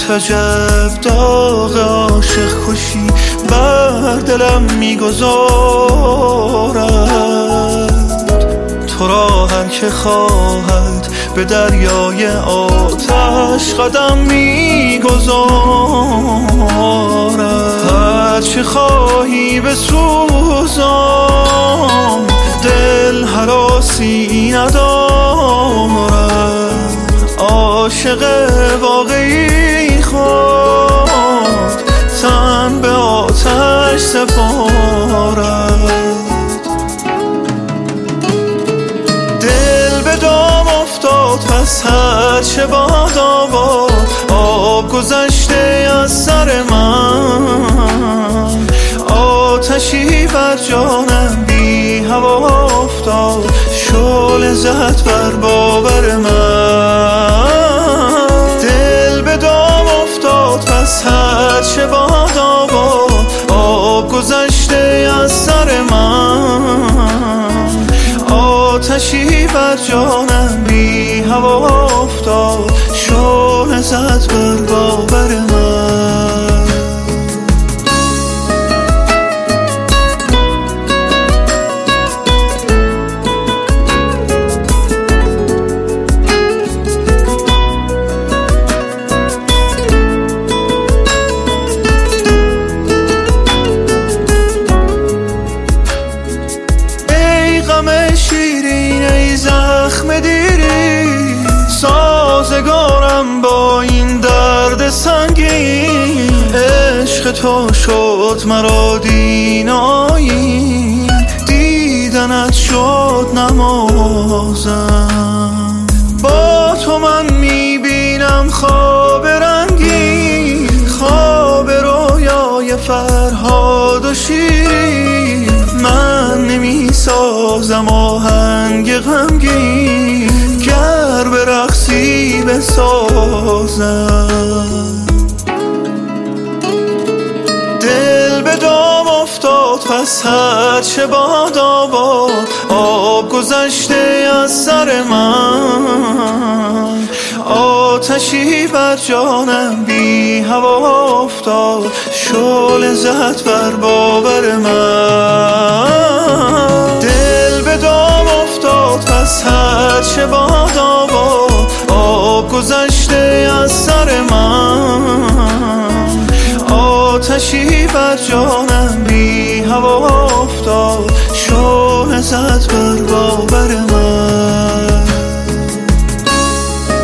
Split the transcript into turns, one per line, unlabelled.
عجب داغ عاشق کشی بر دلم میگذارد. تو را هر که خواهد به دریای آتش قدم میگذارد. هر چه خواهی بسوزم دل هراسی ندارد. عاشق واقعی خود تن به آتش سپارد. دل به دام افتاد پس هر چه باد آباد، آب گذشته از سر من. آتشی بر جانم بی هوا افتاد، شعله زد بر باور من. دل به دام افتاد پس هر چه باد آباد، آب گذشته از سر من. آتشی بر جانم بی هوا افتاد، شعله زد بر باور من. شیرین ای زخم دیری، سازگارم با این درد سنگین. عشق تو شد مرا دین آیین، دیدنت شد نمازم. با تو من میبینم خواب رنگین، خواب رویای فرهاد و شیرین. من نمیسازم آهنگ غمگین، گر به رقصی بسازم. دل به دام افتاد پس هر چه باد آباد، آب گذشته از سر من. آتشی بر جانم بی هوا افتاد، شعله زد بر باور من. دل به دام افتاد پس هر چه باد آباد، آب گذشته از سر من. آتشی بر جانم بی هوا افتاد، شعله زد بر باور من.